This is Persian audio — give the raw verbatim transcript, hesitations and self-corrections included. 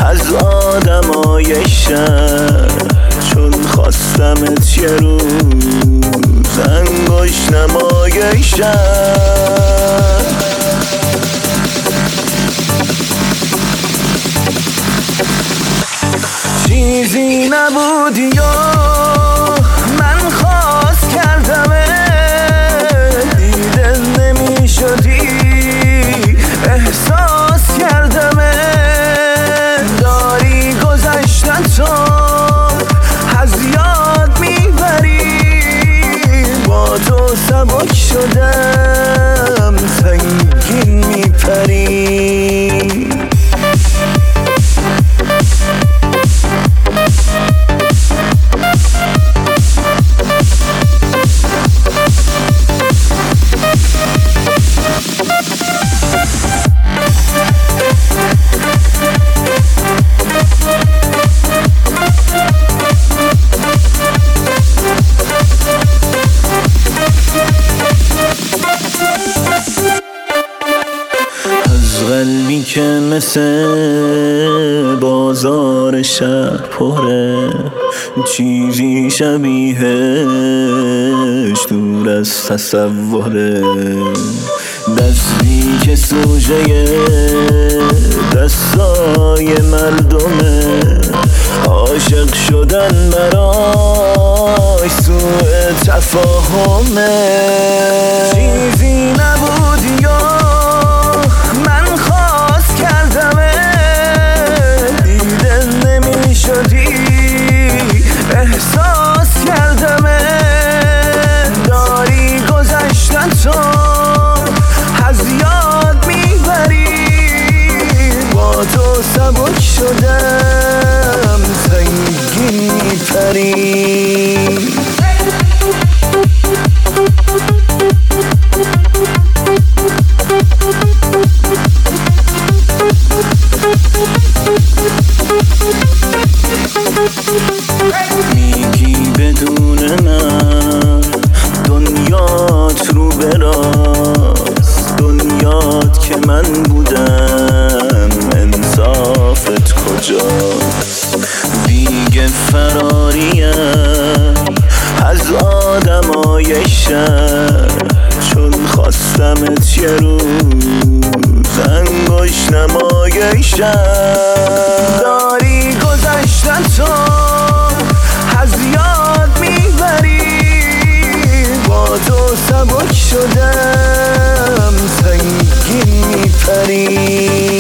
از آدمای شهر، چون خواستمت یه روز انگشت نمای شهر. چیزی نبودی یا من خواست کردمه، دیده نمی شدی احساس کردمه. داری گذشتن تو از یاد میبری، با تو سبک شدم سنگین میپری. قلبی که مثل بازار شهر پره، چیزی شبیهش دور از تصوره. دستی که سوژه دستای مردمه، عاشق شدن براش سوء تفاهمه. چیزی نبودی یا من خواست کردمه، دیده نمی شدی احساس کردمه. داری گذشتن تو از یاد میبری، با تو سبک شدم سنگین میپری. میگی بدون من دنیات رو براست، دنیات که من بودم انصافت کجاست. دیگه فراریم از آدمای شهر، چون خواستمت یه روز انگشت نمای شهر. داری گذشتن تو از یاد میبری، با تو سبک شدم سنگین میپری.